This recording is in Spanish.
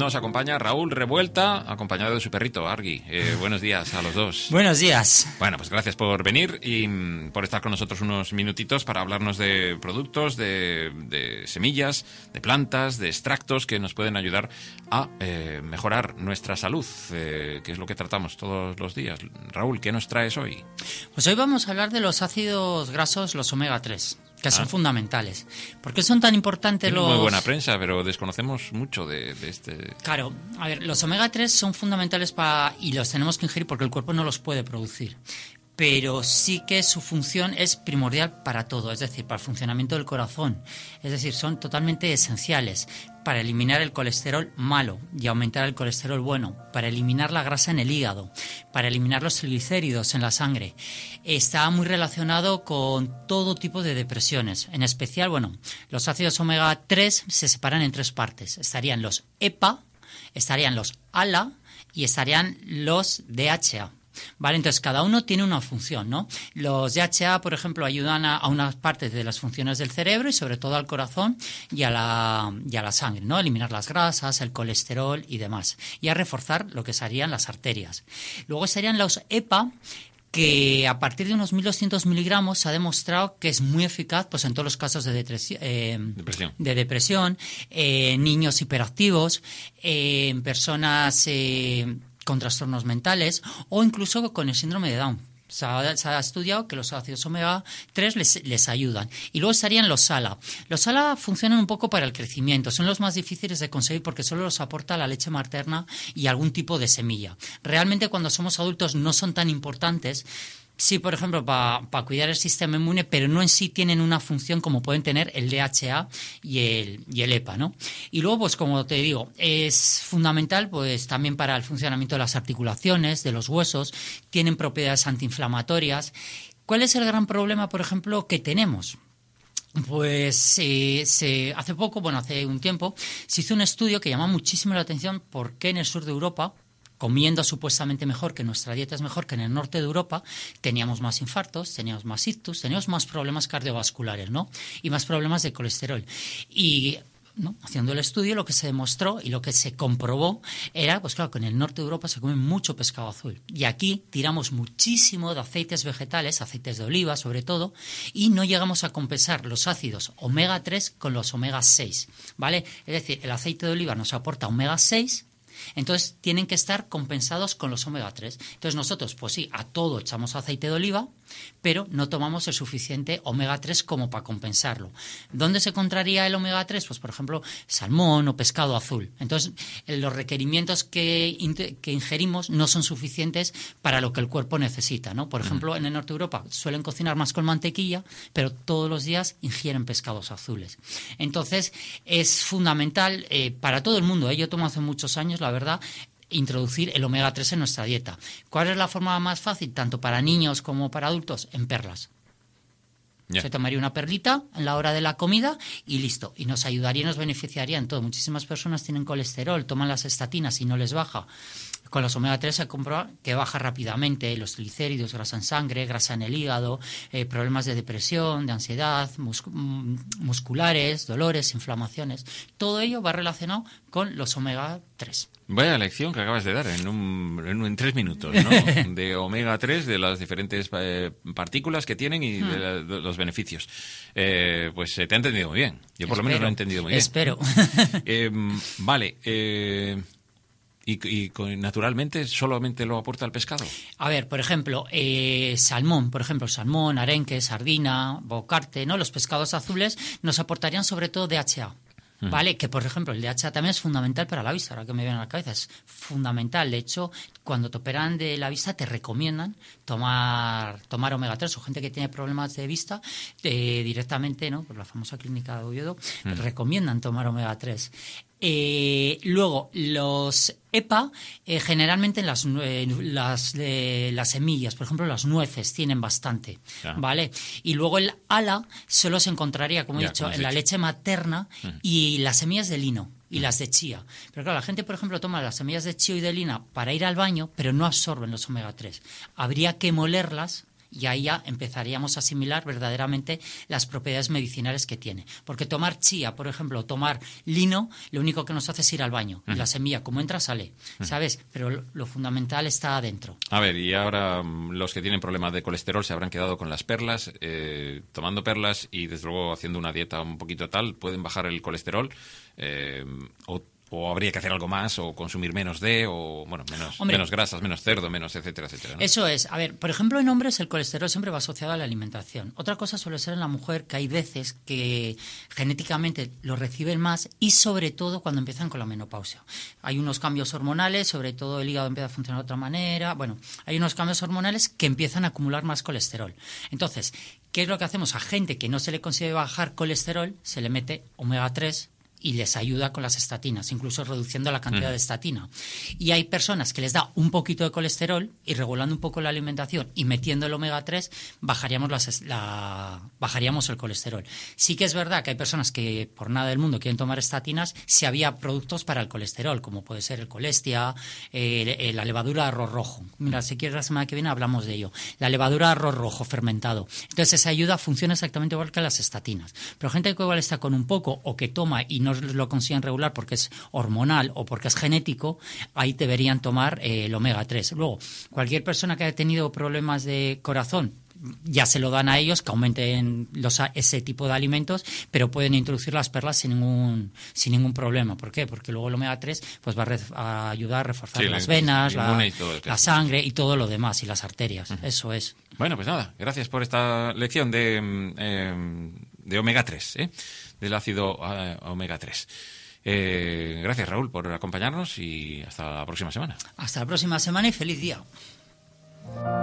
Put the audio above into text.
nos acompaña Raúl Revuelta, acompañado de su perrito, Argy. Buenos días a los dos. Buenos días. Bueno, pues gracias por venir y por estar con nosotros unos minutitos para hablarnos de productos, de semillas, de plantas, de extractos que nos pueden ayudar a mejorar nuestra salud, que es lo que tratamos todos los días. Raúl, ¿qué nos traes hoy? Pues hoy vamos a hablar de los ácidos grasos, los omega 3. Que son fundamentales. ¿Por qué son tan importantes Tiene los...? Muy buena prensa, pero desconocemos mucho de este... Claro, a ver, los omega 3 son fundamentales y los tenemos que ingerir porque el cuerpo no los puede producir. Pero sí que su función es primordial para todo, es decir, para el funcionamiento del corazón. Es decir, son totalmente esenciales para eliminar el colesterol malo y aumentar el colesterol bueno, para eliminar la grasa en el hígado, para eliminar los triglicéridos en la sangre. Está muy relacionado con todo tipo de depresiones. En especial, bueno, los ácidos omega 3 se separan en tres partes. Estarían los EPA, estarían los ALA y estarían los DHA. Vale, entonces cada uno tiene una función, ¿no? Los DHA, por ejemplo, ayudan a unas partes de las funciones del cerebro y sobre todo al corazón y a la sangre, ¿no? A eliminar las grasas, el colesterol y demás. Y a reforzar lo que serían las arterias. Luego estarían los EPA, que a partir de unos 1.200 miligramos se ha demostrado que es muy eficaz pues en todos los casos de depresión, niños hiperactivos, personas con trastornos mentales o incluso con el síndrome de Down. Se ha estudiado que los ácidos omega 3 les ayudan. Y luego estarían los ALA. Los ALA funcionan un poco para el crecimiento. Son los más difíciles de conseguir porque solo los aporta la leche materna y algún tipo de semilla. Realmente cuando somos adultos no son tan importantes. Sí, por ejemplo, para cuidar el sistema inmune, pero no en sí tienen una función como pueden tener el DHA y el EPA, ¿no? Y luego, pues como te digo, es fundamental pues también para el funcionamiento de las articulaciones, de los huesos, tienen propiedades antiinflamatorias. ¿Cuál es el gran problema, por ejemplo, que tenemos? Pues hace un tiempo, se hizo un estudio que llama muchísimo la atención por qué en el sur de Europa, comiendo supuestamente mejor, que nuestra dieta es mejor que en el norte de Europa, teníamos más infartos, teníamos más ictus, teníamos más problemas cardiovasculares, ¿no? Y más problemas de colesterol. Y ¿no? Haciendo el estudio, lo que se demostró y lo que se comprobó era, pues claro, que en el norte de Europa se come mucho pescado azul. Y aquí tiramos muchísimo de aceites vegetales, aceites de oliva sobre todo, y no llegamos a compensar los ácidos omega 3 con los omega 6, ¿vale? Es decir, el aceite de oliva nos aporta omega 6, entonces tienen que estar compensados con los omega 3. Entonces nosotros, pues sí, a todo echamos aceite de oliva, pero no tomamos el suficiente omega 3 como para compensarlo. ¿Dónde se encontraría el omega 3? Pues, por ejemplo, salmón o pescado azul. Entonces, los requerimientos que ingerimos no son suficientes para lo que el cuerpo necesita, ¿no? Por ejemplo, en el norte de Europa suelen cocinar más con mantequilla, pero todos los días ingieren pescados azules. Entonces, es fundamental para todo el mundo, ¿eh? Yo tomo hace muchos años, la verdad, introducir el omega 3 en nuestra dieta. ¿Cuál es la forma más fácil, tanto para niños como para adultos? En perlas. Se tomaría una perlita en la hora de la comida y listo. Y nos ayudaría y nos beneficiaría en todo. Muchísimas personas tienen colesterol, toman las estatinas y no les baja. Con los omega 3 se comprueba que baja rápidamente los triglicéridos, grasa en sangre, grasa en el hígado, problemas de depresión, de ansiedad, musculares, dolores, inflamaciones. Todo ello va relacionado con los omega 3. Vaya lección que acabas de dar en 3 minutos, ¿no? De omega 3, de las diferentes partículas que tienen y de los beneficios. Pues te ha entendido muy bien. Yo por lo menos lo he entendido muy bien. Espero. Vale. ¿Y naturalmente solamente lo aporta el pescado? A ver, por ejemplo, salmón, arenque, sardina, bocarte, ¿no? Los pescados azules nos aportarían sobre todo DHA. ¿Vale? Que, por ejemplo, el DHA también es fundamental para la vista, ahora que me viene a la cabeza, es fundamental. De hecho, cuando te operan de la vista te recomiendan tomar omega 3 o gente que tiene problemas de vista directamente, ¿no? Por la famosa clínica de Oviedo, recomiendan tomar omega 3. Luego, los EPA, generalmente en las semillas, por ejemplo, las nueces tienen bastante, ¿vale? Y luego el ALA solo se encontraría, como he dicho, en la leche materna y las semillas de lino y las de chía. Pero claro, la gente, por ejemplo, toma las semillas de chía y de lina para ir al baño, pero no absorben los omega 3. Habría que molerlas y ahí ya empezaríamos a asimilar verdaderamente las propiedades medicinales que tiene. Porque tomar chía, por ejemplo, tomar lino, lo único que nos hace es ir al baño. Y la semilla, como entra, sale, ¿sabes? Pero lo fundamental está adentro. A ver, y ahora los que tienen problemas de colesterol se habrán quedado con las perlas, tomando perlas y desde luego haciendo una dieta un poquito tal, pueden bajar el colesterol, o habría que hacer algo más, o consumir menos o bueno, menos grasas, menos cerdo, menos etcétera, etcétera, ¿no? Eso es. A ver, por ejemplo, en hombres el colesterol siempre va asociado a la alimentación. Otra cosa suele ser en la mujer, que hay veces que genéticamente lo reciben más, y sobre todo cuando empiezan con la menopausia. Hay unos cambios hormonales, sobre todo el hígado empieza a funcionar de otra manera. Bueno, hay unos cambios hormonales que empiezan a acumular más colesterol. Entonces, ¿qué es lo que hacemos? A gente que no se le consigue bajar colesterol, se le mete omega 3 y les ayuda con las estatinas, incluso reduciendo la cantidad de estatina. Y hay personas que les da un poquito de colesterol y regulando un poco la alimentación y metiendo el omega 3 bajaríamos el colesterol. Sí que es verdad que hay personas que por nada del mundo quieren tomar estatinas si había productos para el colesterol, como puede ser el Colestia, la levadura de arroz rojo. Mira, si quieres la semana que viene hablamos de ello. La levadura de arroz rojo fermentado. Entonces esa ayuda funciona exactamente igual que las estatinas. Pero gente que igual está con un poco o que toma y no lo consiguen regular porque es hormonal o porque es genético, ahí deberían tomar el omega 3. Luego, cualquier persona que haya tenido problemas de corazón, ya se lo dan a ellos, que aumenten ese tipo de alimentos, pero pueden introducir las perlas sin ningún problema. ¿Por qué? Porque luego el omega 3 pues va a ayudar a reforzar las venas, la sangre y todo lo demás, y las arterias. Eso es. Bueno, pues nada, gracias por esta lección de omega 3, del ácido omega 3. Gracias, Raúl, por acompañarnos y hasta la próxima semana. Hasta la próxima semana y feliz día.